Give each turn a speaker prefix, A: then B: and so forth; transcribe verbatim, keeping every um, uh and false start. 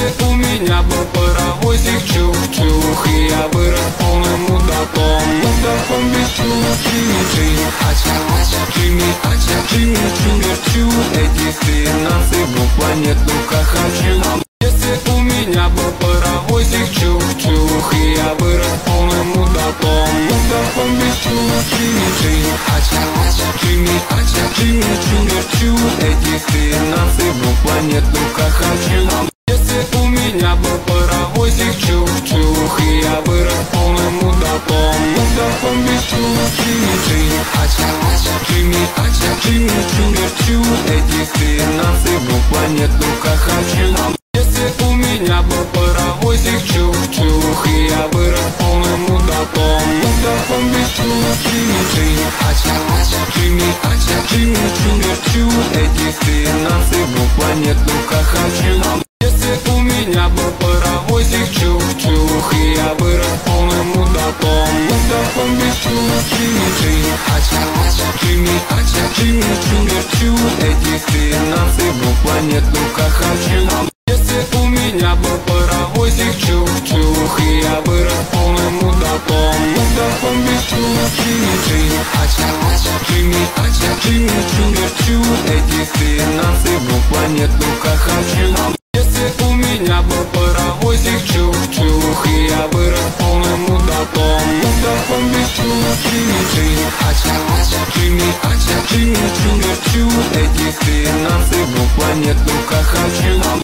A: Если у меня был паровозик чух-чух, и я вырос полным мудаком, мудаком без чувств. Джимми, ача, ача, Джимми, ача, Джимми, Джимми, чу. Эти тринадцать букв планету-ка хочу. Если у меня был паровозик чух-чух, и я вырос полным мудаком, мудаком без чувств. Джимми, ача, ача, Джимми, ача, Джимми, Джимми, чу. Эти тринадцать букв планету-ка хочу. Если у меня был паровозик чух-чух, и я вырос полным мудаком, мудаком без чувств. Джимми, ача, ача, Джимми, ача, Джимми, Джимми, чу. Эти тринадцать букв планету-ка хочу. Если у меня был паровозик чух-чух, и я вырос полным мудаком, мудаком без чувств. Джимми, ача, ача, Джимми, ача, Джимми, Джимми, чу. Эти тринадцать букв планету-ка хочу. Если у меня был паровозик чух-чух, и я вырос полным мудаком, мудаком без чувств. Джимми, ача, ача, Джимми, ача, Джимми, Джимми, чу. Эти тринадцать букв планету-ка хочу. Если у меня был паровозик чух-чух, и я вырос полным мудаком, мудаком без чувств. Джимми, ача, ача, Джимми, ача, Джимми, Джимми, чу. Эти тринадцать букв планету-ка хочу. Если у меня был паровозик чух-чух, и я вырос полным мудаком, мудаком без чувств. Джимми, ача, ача, Джимми, ача, Джимми, Джимми, чу. Эти тринадцать букв планету-ка хочу.